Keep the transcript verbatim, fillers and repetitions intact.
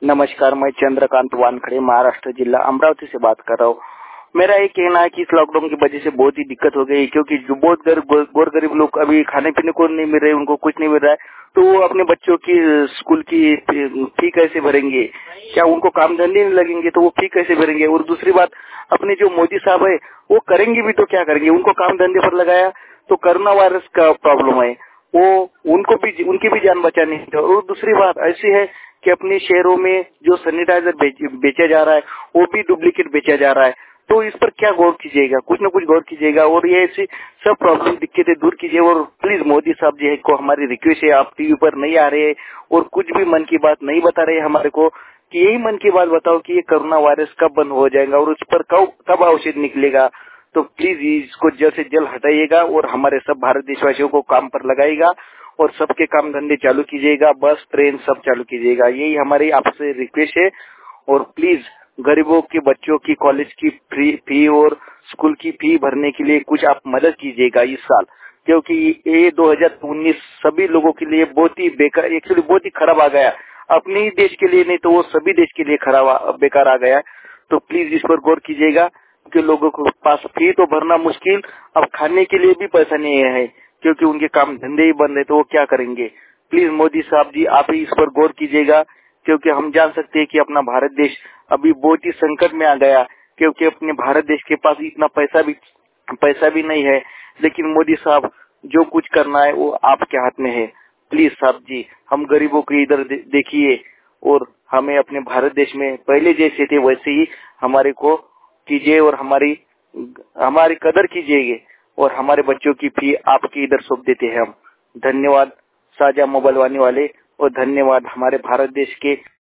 नमस्कार, मैं चंद्रकांत वानखड़े महाराष्ट्र जिला अमरावती से बात कर रहा हूँ। मेरा ये कहना है कि इस लॉकडाउन की वजह से बहुत ही दिक्कत हो गई, क्योंकि जो बहुत गौर गरीब लोग अभी खाने पीने को नहीं मिल रहे, उनको कुछ नहीं मिल रहा है, तो वो अपने बच्चों की स्कूल की फी कैसे भरेंगे? क्या उनको काम धंधे नहीं लगेंगे तो वो फी कैसे भरेंगे? और दूसरी बात, अपने जो मोदी साहब है वो करेंगे भी तो क्या करेंगे? उनको काम धंधे पर लगाया तो कोरोना वायरस का प्रॉब्लम है, वो उनको भी उनकी भी जान बचानी है। और दूसरी बात ऐसी है कि अपने शहरों में जो सैनिटाइजर बेचा जा रहा है वो भी डुप्लीकेट बेचा जा रहा है, तो इस पर क्या गौर कीजिएगा? कुछ न कुछ गौर कीजिएगा और ये ऐसी सब प्रॉब्लम दिक्कतें दूर कीजिए। और प्लीज मोदी साहब जी को हमारी रिक्वेस्ट है, आप टीवी पर नहीं आ रहे और कुछ भी मन की बात नहीं बता रहे हमारे को, कि यही मन की बात बताओ कि ये कोरोना वायरस कब बंद हो जाएगा और उस पर कब कब औषध निकलेगा। तो प्लीज इसको जल्द से जल्द हटाइएगा और हमारे सब भारत देशवासियों को काम पर लगाइएगा और सबके काम धंधे चालू कीजिएगा, बस ट्रेन सब चालू कीजिएगा, यही हमारी आपसे रिक्वेस्ट है। और प्लीज गरीबों के बच्चों की कॉलेज की फी फी और स्कूल की फी भरने के लिए कुछ आप मदद कीजिएगा इस साल, क्योंकि ये दो हज़ार उन्नीस सभी लोगों के लिए बहुत ही बेकार, एक्चुअली बहुत ही खराब आ गया, अपने ही देश के लिए नहीं तो वो सभी देश के लिए खराब बेकार आ गया। तो प्लीज इस पर गौर कीजिएगा, क्योंकि लोगों को पास फी तो भरना मुश्किल, अब खाने के लिए भी पैसा नहीं है, क्योंकि उनके काम धंधे ही बंद है, तो वो क्या करेंगे? प्लीज मोदी साहब जी आप ही इस पर गौर कीजिएगा, क्योंकि हम जान सकते हैं कि अपना भारत देश अभी बहुत ही संकट में आ गया, क्योंकि अपने भारत देश के पास इतना पैसा भी पैसा भी नहीं है। लेकिन मोदी साहब जो कुछ करना है वो आपके हाथ में है। प्लीज साहब जी हम गरीबों को इधर दे, देखिए और हमें अपने भारत देश में पहले जैसे थे वैसे ही हमारे को कीजिए और हमारी हमारी कदर कीजिए और हमारे बच्चों की फी आपके इधर सौंप देते हैं हम। धन्यवाद साझा मोबाइल वाले वाले और धन्यवाद हमारे भारत देश के